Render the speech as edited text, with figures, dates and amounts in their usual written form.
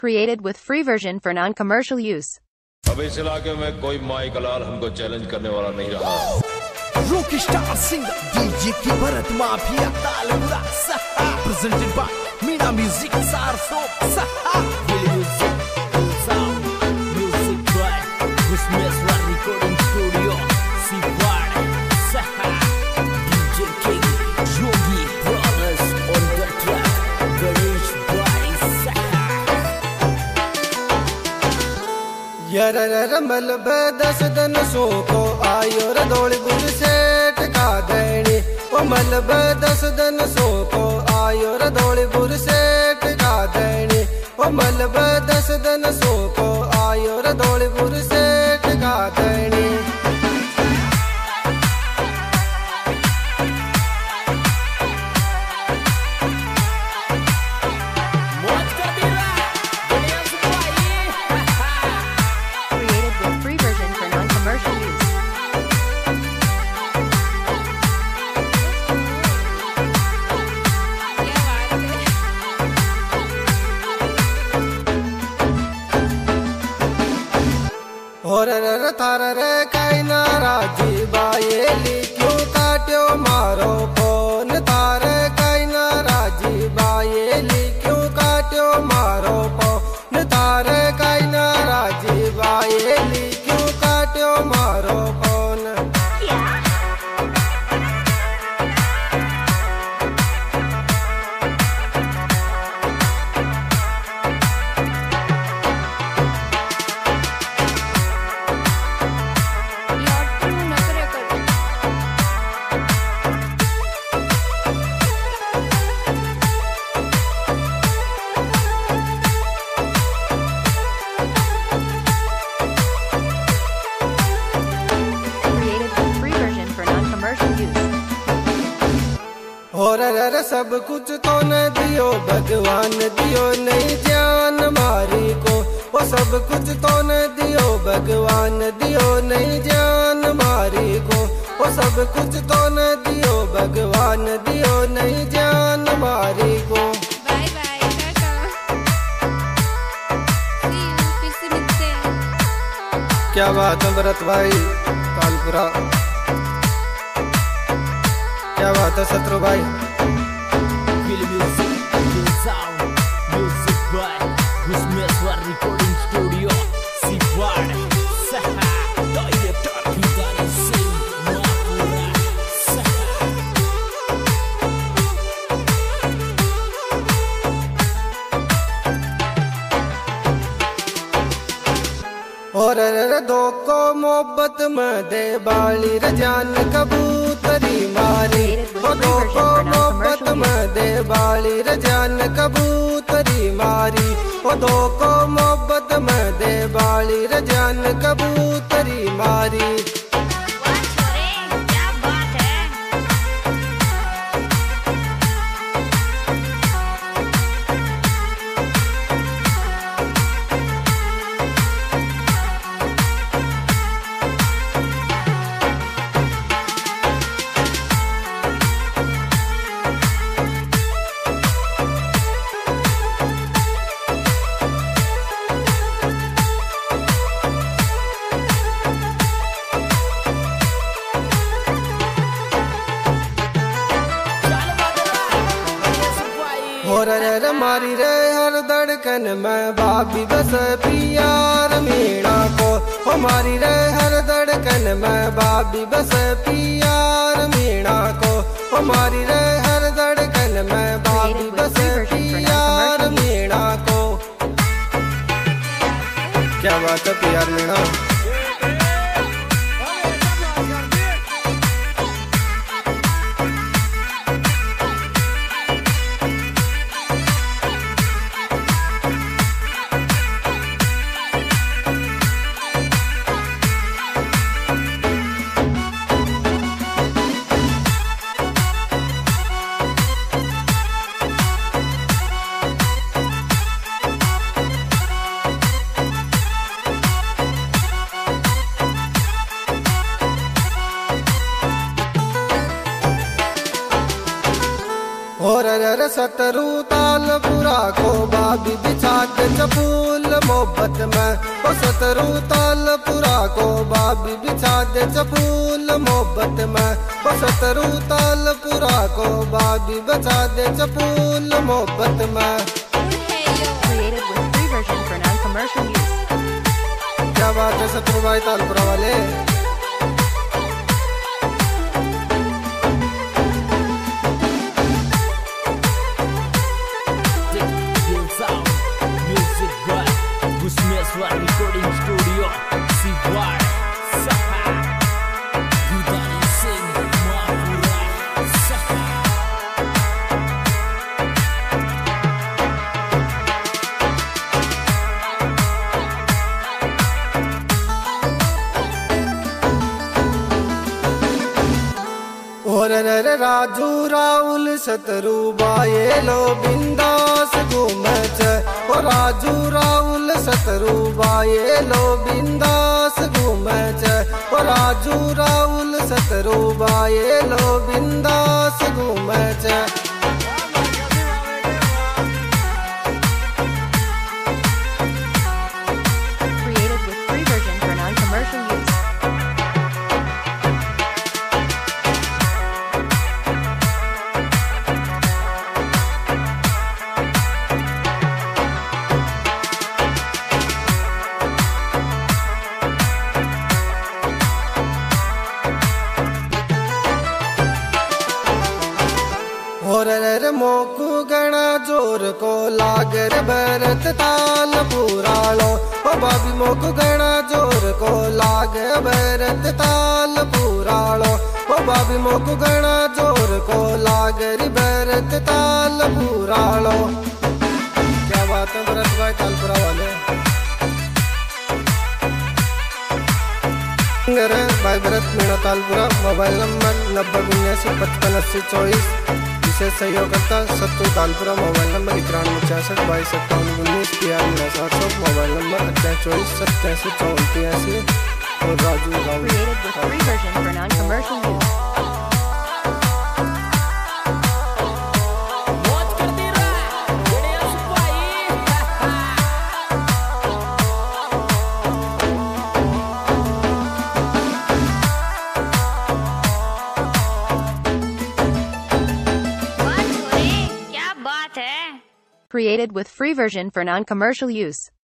Created with free version for non-commercial use. अब इस इलाके में कोई माइक लाल हमको चैलेंज करने वाला नहीं रहा। रॉक स्टार सिंगर डीजे की भरत माफिया ताल बुरा सहा प्रेजेंटेड बाय मीना म्यूजिक सारसो सहा म्यूजिक साउंड म्यूजिक बाय गुस्मेसवा रिकॉर्डिंग स्टूडियो सीवाड़ सहा DJ king Yogi brothers on the track Ganesh by सहा यरर मलब 10 दिन सो को आयो रे दौड़ गुर से टका देनी ओ मलब 10 दिन सो को आयो रे दौड़ गुर से टका देनी ओ मलब 10 दिन सो को आयो रे दौड़ गुर से टका देनी और थार रे कई नाराजी बायेली क्यों काट्यो मारो फोन थार कई नाराजी बायेली क्यों काट्यो मारो फोन थार कई नाराजी बायेली क्यों काट्यो मारो फोन और सब कुछ तो न दियो भगवान दियो नहीं जान मारी को वो सब कुछ तो न दियो भगवान दियो नहीं जान मारी को वो सब कुछ तो न दियो भगवान दियो नहीं जान मारी को bye bye tata see you फिर से मिलते हैं। क्या बात है भरत भाई कालपुरा क्या बात है शत्रु भाई साउंड म्यूजिक बाय गुस्मेसवा रिकॉर्डिंग स्टूडियो सीवाड़ सहा डायरेक्टर भिखारी सिंह मापुरा सहा और दो को मोहब्बत में दे बाली रजान कबूतरी मारी ओ दो को मोहब्बत में दे बाली रजान कबूतरी मारी ओ दो को मोहब्बत में दे बाली रजान कबूतरी मारी क्या बात है। और मारी रे हर धड़कन में भाभी बस प्यार मीणा को हमारी रे हर धड़कन में भाभी बस प्यार मीणा को हमारी रे हर धड़कन में भाभी बस प्यार मीणा को क्या बात है प्यार मीणा रे सतरू तालपुरा को बाबी बिछा के चपूल मोहब्बत में, ओ सतरू तालपुरा को बाबी बिछा दे चपूल मोहब्बत में, ओ सतरू तालपुरा को बाबी बिछा दे चपूल मोहब्बत में। Created with free version for non-commercial use. क्या बात है सतरू भाई तालपुरा वाले। Recording studio, CY, Saha, Gudani Singh, Mahpura, Saha. और रे राजू राहुल सतरू बाये लो बिंदास घूमच, ओ राजू राहुल सतरू बाये लो बिंदास घूमच, ओ राजू राहुल सतरू बाये लो बिंदास घूमच। Created with free version for non-commercial use. और रे मोकू गणा जोर को लागर भरत ताल पुरालो, ओ बाबी मोकू गणा जोर को लाग भरत ताल पुरालो, ओ बाबी मोकू गणा जोर को लागर भरत ताल पुरालो। क्या बात है भरत भाई तालपुरा वाले। भाई भरत मीणा तालपुरा, मोबाइल नंबर 9079558024, विशेष सहयोगकर्ता Sattu Talpura, mobile number 9166225719, PR 700, mobile number 2824 और Raju Rahul. Created with free version for non-commercial use. मौज करती रहा, बढ़िया सुपाई। वाह छोरे, क्या बात है। Created with free version for non-commercial use.